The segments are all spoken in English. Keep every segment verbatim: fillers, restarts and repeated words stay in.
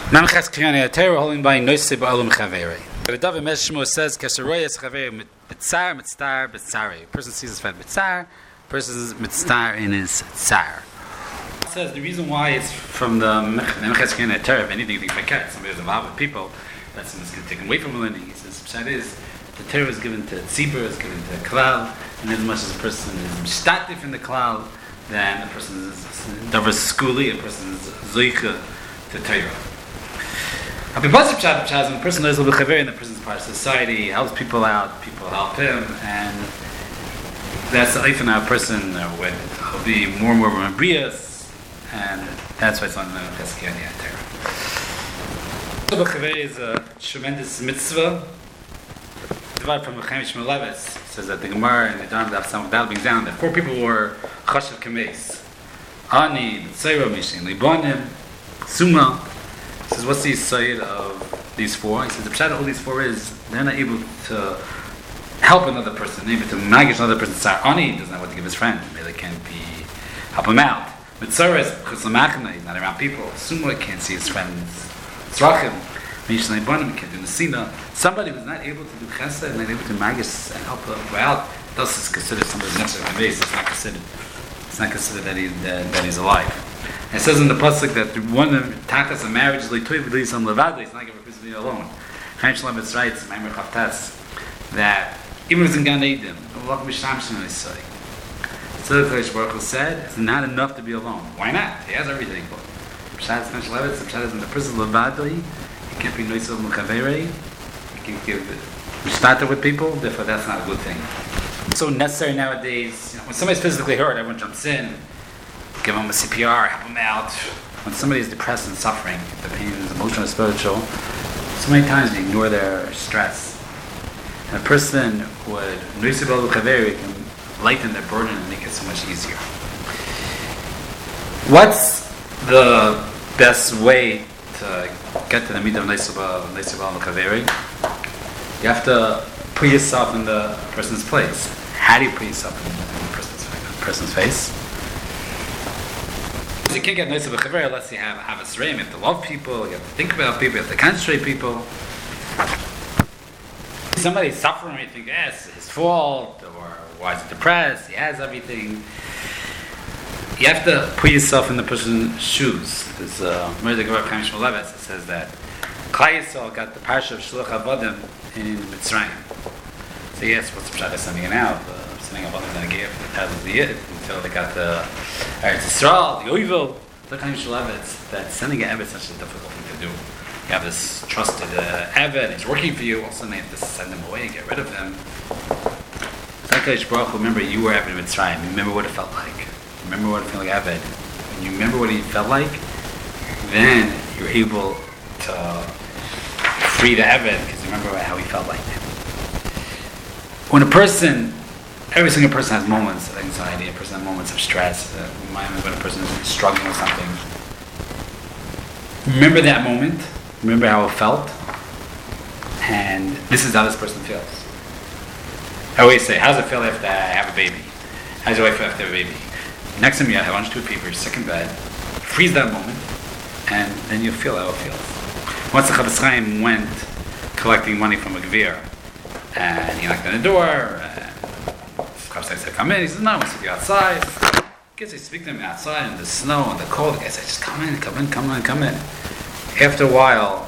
Namchas Kriyani Atera holding by Noisib Alum Chaveri. The David Meshmo says, Kasharoyas Chaveri Mitzar, Mitzar, Mitzari. A person sees his friend Mitzar, person is Mitzar in his Tzar. It says the reason why it's from the Namchas Kriyani Atera, if anything, you think like somebody who's involved with people, that's going to take away from the learning. He says, Pshat is, the Torah is given to Tzibur, is given to Klal, and as much as a person is Mishtatif in the Klal, then a person is Davar Skuli, a person is Zoicha to Torah. When a person knows a little bit in the person's part of society, he helps people out, people help him, and that's often how a person would will be more and more membrious, and that's why it's on the Cheskiyani Atera. Chaver is a tremendous mitzvah. Divided from Chaim Shmulevitz says that the Gemara and the Dharma Daf Samach Dal brings down that four people were Chashav Kameis: Ani, Tzayra, Mishin, Libanim, Suma. He says, what's the side of these four? He says, the pshat of all these four is they're not able to help another person, able to magish another person's tzar. Ani doesn't know what to give his friend. Maybe they can't be help him out. Mitzvah is chuslamachna, he's not around people. Summa can't see his friends. Tzrachim, Mishnei Bonim can't do Nesina. Somebody who's not able to do chesed and not able to magish and help him out, thus is considered somebody who's next to the base. It's not considered. It's not considered that he that, that he's alive. It says in the pasuk that one of takas of marriage is leitoy v'lis on levada. It's not going to be a person to be alone. Chaim Shlomitz writes, Maimer Chavtas, that even if it's in Gan Eden, Allah Mishamshin Nisai. So the Kodesh Baruch Hu said, it's not enough to be alone. Why not? He has everything. But Pshat is Levitz, Pshat is in the prison of levada. He can't be noisel muchaverei. He can't give mishtater with people. Therefore, that's not a good thing. It's so necessary nowadays. You know, when somebody's physically hurt, everyone jumps in. Give them a C P R, help them out. When somebody is depressed and suffering, the pain is emotional and spiritual, so many times they ignore their stress. And a person would can lighten their burden and make it so much easier. What's the best way to get to the midah of Neisibal L'Chaveri? You have to put yourself in the person's place. How do you put yourself in the person's, person's face? You can't get nice of a chaver unless you have have a sreim. You have to love people. You have to think about people. You have to concentrate people. Somebody's suffering, you think, yes, it's his fault, or why is he depressed? He has everything. You have to put yourself in the person's shoes. There's a Murder Gemara Chaim Shmulevitz that says that Klal Yisrael got the parsha of Shluch Avodim in Mitzrayim. So yes, what's the pshat of sending it out? Sending Avodim that gave that was the it until they got the Eretz Yisrael, the Oivil. The Chaim Shmulevitz that sending an Eved is such a difficult thing to do. You have this trusted uh, Eved, he's working for you. All of a sudden, you have to send him away, get rid of him. Baruch, remember you were Eved in Mitzrayim. You remember what it felt like. Remember what it felt like Eved. When you remember what he felt like, then you're able to free the Eved because you remember how he felt like. When a person, every single person has moments of anxiety, a person has moments of stress. Uh, when a person is struggling with something, remember that moment. Remember how it felt, and this is how this person feels. I always say, how does it feel after I have a baby? How does it feel after I have a baby? Next time you have lunch, two people, you're sick in bed, freeze that moment, and then you'll feel how it feels. Once the Chavetz Chaim went collecting money from a gvir, and he knocked on the door, and the Chavetz Chaim said, come in. He said, no, I want to be outside. I guess they speak to him outside in the snow and the cold. The guy said, just come in, come in, come in, come in. After a while,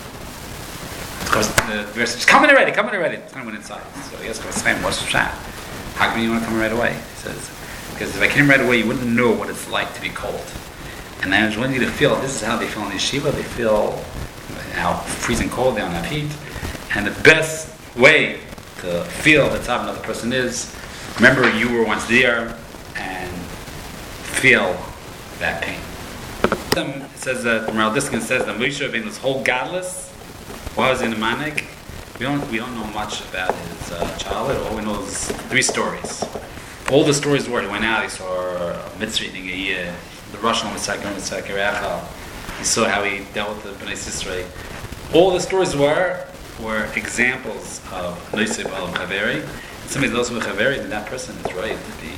of course, the gvir said, just come in already, come in already. I went inside. So I guess Chavetz Chaim, what's the chat? How come you want to come in right away? He says, because if I came right away, you wouldn't know what it's like to be cold. And I just want you to feel, this is how they feel in yeshiva. They feel how freezing cold, they don't have heat. And the best way to feel that's how another person is, remember you were once there and feel that pain. It says that the Maral Diskin says that Moshe Rabbeinu was whole godless, was in a manic. We don't we don't know much about his uh, childhood. All we know is three stories. All the stories were he went out, he saw Mitzri eating a year, the Russian was Sakir Mitzakir. He saw how he dealt with the Bnei Sisrei. All the stories were were examples of Noisib Al Chaveri. Somebody knows with Chaveri, then that person is right to be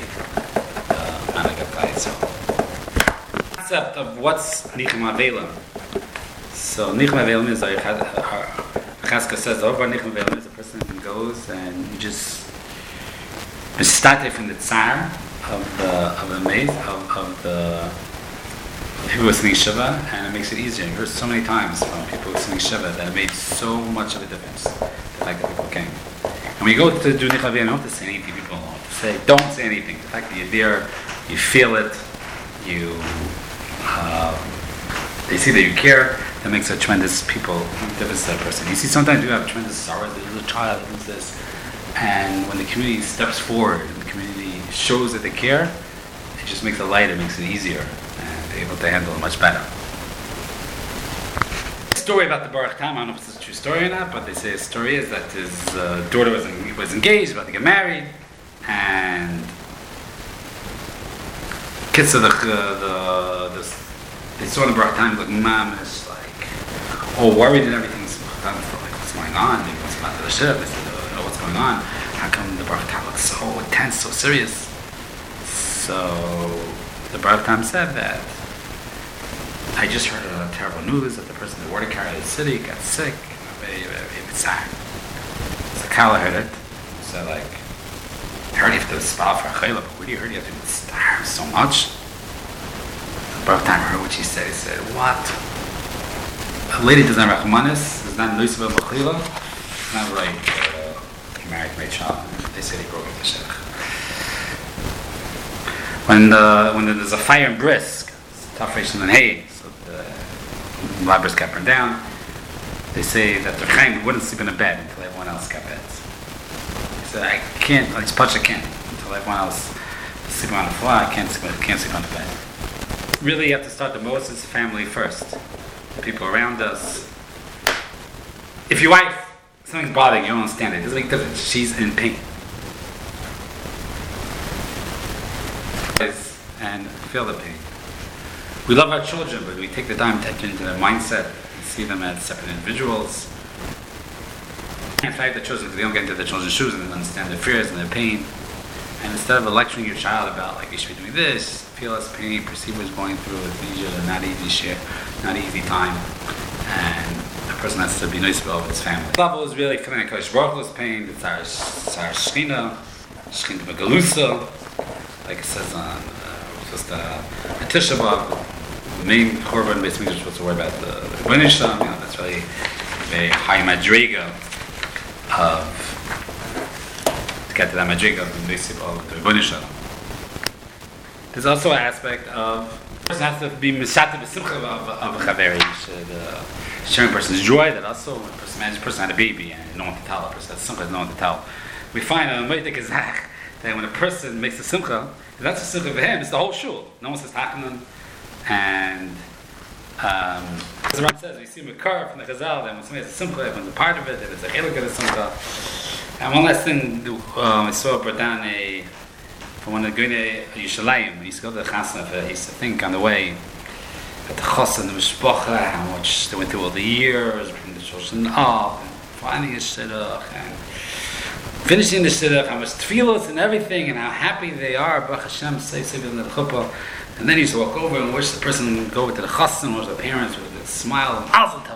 Manik of Klal Yisrael. Concept of what's Nichum Avelim. So Nichma Ve'elim is like Chaska says over Nichma Ve'elim is a person who goes and he just started from the tsar of the of the maze of, of the people who are singing Shiva, and it makes it easier. You heard so many times from people who are singing Shiva that it made so much of a difference. The fact that people came. And when you go to do Nichma Ve'elim, you don't have to say anything. People don't have to say. Don't say anything. The fact that you're there, you feel it, you. Uh, They see that you care. That makes a tremendous people difference to that person. You see, sometimes you have tremendous sorrow. There's a child who does this, and when the community steps forward and the community shows that they care, it just makes it lighter, makes it easier, and they're able to handle it much better. The story about the Baruch Tam, I don't know if it's a true story or not, but they say a story is that his uh, daughter was en- was engaged, about to get married, and kids of the the the. They saw the Baruch Tam, like, Mom is like, all worried and everything. So like, what's going on? Maybe what's about the ship? They said, oh, you know what's going on? How come the Baruch Tam looks so intense, so serious? So the Baruch Tam said that, I just heard a terrible news that the person, the water carrier of the city, got sick. Very, very, very sad. So Kala heard it. So like, I heard you have to spell for a chayla, but where do you heard you have to starve so much? Baruch Tam heard what she said. He said, what? A lady doesn't have Rachmanis, is not Lucifer Mechila. It's not right. Uh, he married my child. They said he broke up the shech. When, the, when there's a fire in Brisk, it's tough ration than hay, so the libraries got burned down. They say that the Chaim wouldn't sleep in a bed until everyone else got beds. He said, I can't, like Spatcha can't, until everyone else is sleeping on the floor, I can't sleep, can't sleep on the bed. Really, you have to start the Moses family first. The people around us. If your wife, something's bothering you, you don't understand it. It doesn't make a difference. She's in pain. And feel the pain. We love our children, but we take the time to enter into their mindset and see them as separate individuals. In fact, the children, because they don't get into the children's shoes and they understand their fears and their pain. And instead of lecturing your child about, like, you should be doing this, feel his pain, perceive what he's going through, it's easier, not easy share, not easy time, and the person has to be nice about his family. The level is really feeling like Baruch Hu's pain, it's our, it's our Shechina, Shechina Begalusa, like it says on uh, just uh, a Tisha B'Av, the main Korban basically is supposed to worry about the Rebbeinu Shalom, you know, that's really very high madriga of to get to that madriga of the basic of the Rebbeinu Shalom. There's also an aspect of the person has to be mishated b'simcha of of a chaveri, uh, sharing a person's joy. That also when a person manages, a person had a baby and no one to tell. A person has simcha, no one to tell. We find a meidik izach that when a person makes a simcha, that's a simcha for him. It's the whole shul. No one says hachanan, and um, as the Ram says, we see Makar from the Chazal that when somebody has a simcha, everyone's a part of it. If it's a chelik of a simcha. And one last thing, um, I saw brought down a. When they're going to Yerushalayim, he used to go to the Chasna, he used to think on the way at the Chasna, the Mishpacha, how much they went through all the years, bringing the children up, and finding a shidduch, and finishing the shidduch, how much tefillos and everything, and how happy they are, Baruch Hashem, say, say, in the chuppah. And then he used to walk over and wish the person would go over to the Chasna, or the parents with a smile, and Mazel Tov.